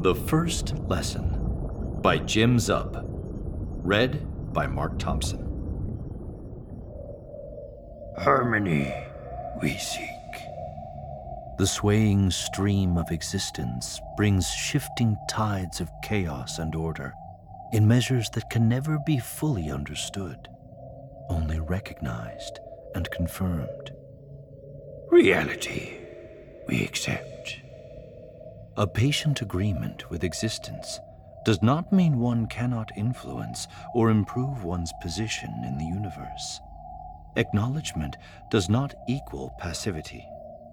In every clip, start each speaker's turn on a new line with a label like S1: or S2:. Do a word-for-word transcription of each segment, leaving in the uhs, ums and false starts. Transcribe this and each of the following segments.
S1: The First Lesson by Jim Zub. Read by Mark Thompson.
S2: Harmony we seek.
S3: The swaying stream of existence brings shifting tides of chaos and order in measures that can never be fully understood, only recognized and confirmed.
S2: Reality we accept.
S3: A patient agreement with existence does not mean one cannot influence or improve one's position in the universe. Acknowledgement does not equal passivity.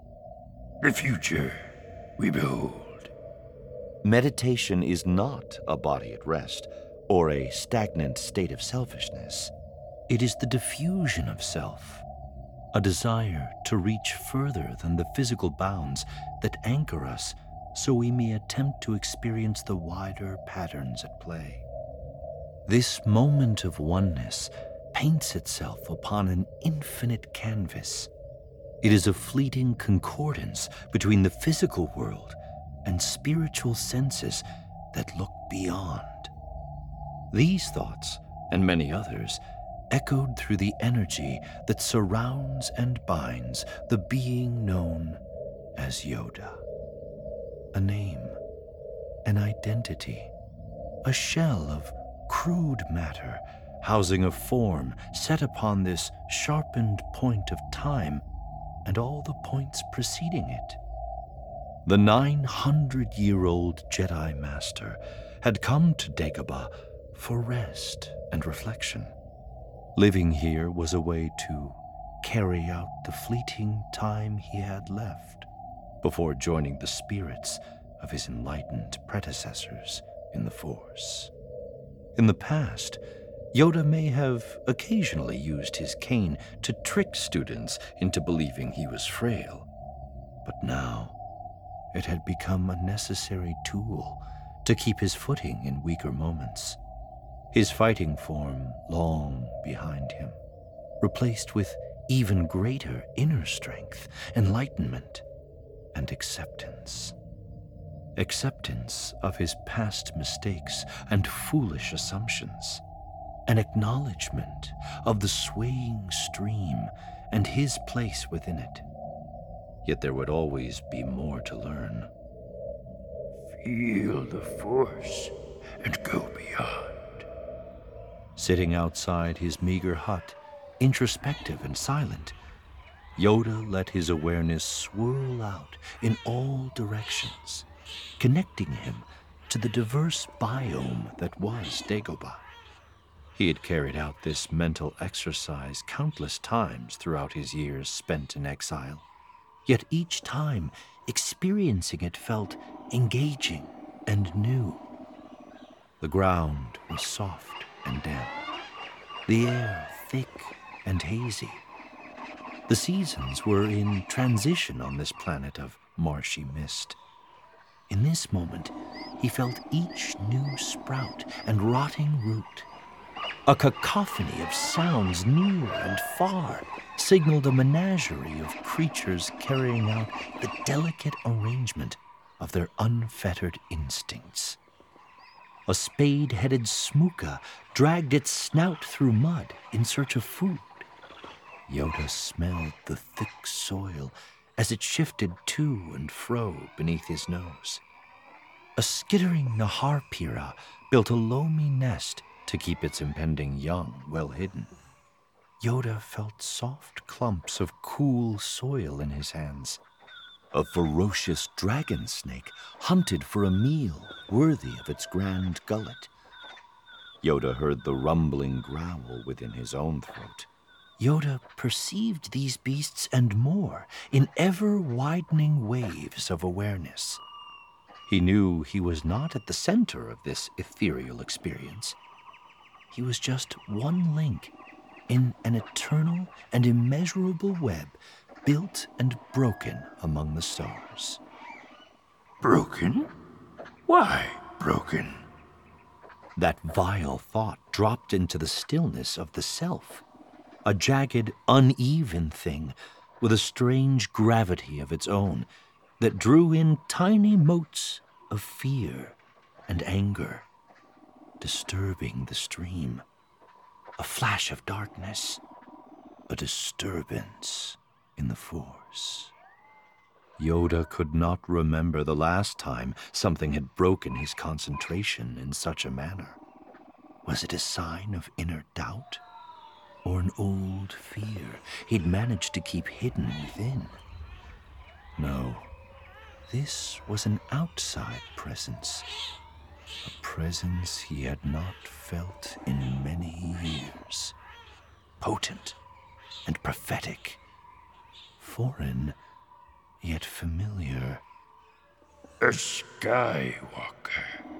S2: The future we behold.
S3: Meditation is not a body at rest or a stagnant state of selfishness. It is the diffusion of self, a desire to reach further than the physical bounds that anchor us so we may attempt to experience the wider patterns at play. This moment of oneness paints itself upon an infinite canvas. It is a fleeting concordance between the physical world and spiritual senses that look beyond. These thoughts, and many others, echoed through the energy that surrounds and binds the being known as Yoda. A name, an identity, a shell of crude matter housing a form set upon this sharpened point of time and all the points preceding it. The nine hundred year old Jedi Master had come to Dagobah for rest and reflection. Living here was a way to carry out the fleeting time he had left before joining the spirits of his enlightened predecessors in the Force. In the past, Yoda may have occasionally used his cane to trick students into believing he was frail, but now it had become a necessary tool to keep his footing in weaker moments. His fighting form long behind him, replaced with even greater inner strength, enlightenment, and acceptance. Acceptance of his past mistakes and foolish assumptions. An acknowledgement of the swaying stream and his place within it. Yet there would always be more to learn.
S2: Feel the Force and go beyond.
S3: Sitting outside his meager hut, introspective and silent, Yoda let his awareness swirl out in all directions, connecting him to the diverse biome that was Dagobah. He had carried out this mental exercise countless times throughout his years spent in exile, yet each time experiencing it felt engaging and new. The ground was soft and damp, the air thick and hazy. The seasons were in transition on this planet of marshy mist. In this moment, he felt each new sprout and rotting root. A cacophony of sounds near and far signaled a menagerie of creatures carrying out the delicate arrangement of their unfettered instincts. A spade-headed smooka dragged its snout through mud in search of food. Yoda smelled the thick soil as it shifted to and fro beneath his nose. A skittering Naharpira built a loamy nest to keep its impending young well hidden. Yoda felt soft clumps of cool soil in his hands. A ferocious dragon snake hunted for a meal worthy of its grand gullet. Yoda heard the rumbling growl within his own throat. Yoda perceived these beasts and more in ever-widening waves of awareness. He knew he was not at the center of this ethereal experience. He was just one link in an eternal and immeasurable web built and broken among the stars.
S2: Broken? Why broken?
S3: That vile thought dropped into the stillness of the self, a jagged, uneven thing with a strange gravity of its own that drew in tiny motes of fear and anger, disturbing the stream. A flash of darkness, a disturbance in the Force. Yoda could not remember the last time something had broken his concentration in such a manner. Was it a sign of inner doubt? Or an old fear he'd managed to keep hidden within? No, this was an outside presence. A presence he had not felt in many years. Potent and prophetic. Foreign, yet familiar.
S2: A Skywalker.